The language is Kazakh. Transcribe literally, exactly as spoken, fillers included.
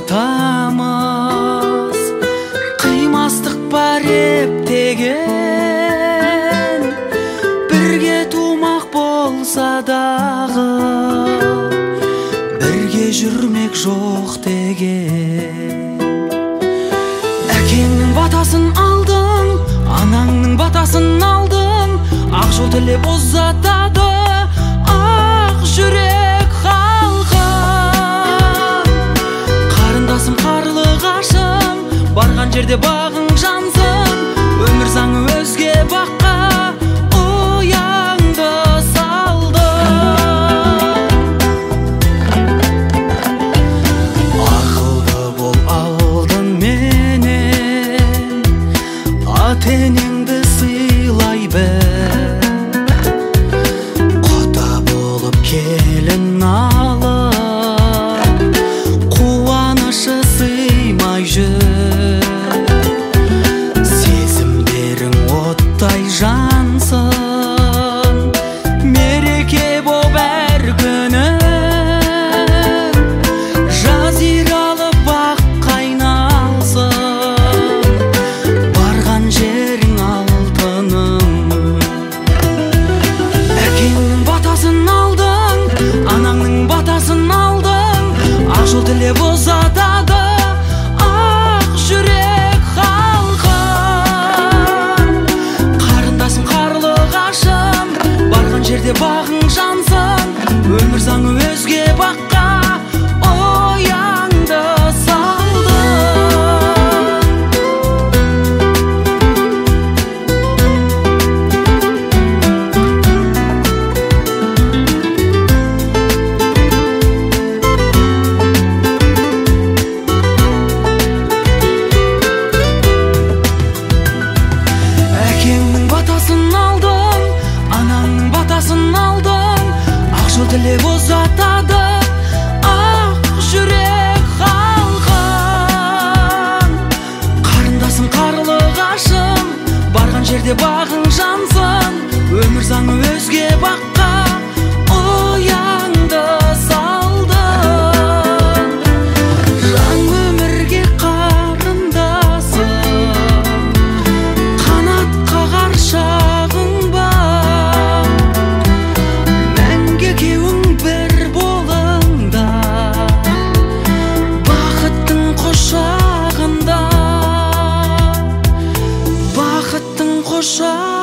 батамыз, қимастық бар ептеген, бірге тумақ болса дағы, бірге жүрмек жоқ деген. Әкеңнің батасын алдың, анаңның батасын алдың, ақ жол тілеп ұзатады ақ жүрек халқым. Қарындасым, қарлығашым, барған жерде бағың жансын, өмір заңы өзге баққа ұяңды салды. Ақылды бол алдын менен, ата-енеңді сыйлай біл, құда болып келін алып, қуанышы сыймай жүр. Сезімдерің оттай жансын, мереке боп әр күнің, жазиралы баққа айналсын, барған жерің алтыным. Әкеңнің батасын алдың, анаңның батасын алдың, ақ жол тілеп ұзатады ақ жүрек халқым. Қарындасым, қарлығашым, барған жерде бағың жансын, өмір заңы өзге баққа ұяңды салды. Әкеңнің батасын алдың, анаңның батасын алдың, ақ жол тілеп ұзатады ақ жүрек халқым. Қарындасым, қарлығашым, барған жерде бағың жансын, өмір заңы өзге баққа ұяңды салды. Жан өмірге қарындасым, қанат қағар шағың бар, мәңгі екеуің бір болыңдар, бақыттың құшағында, бақыттың құшағында.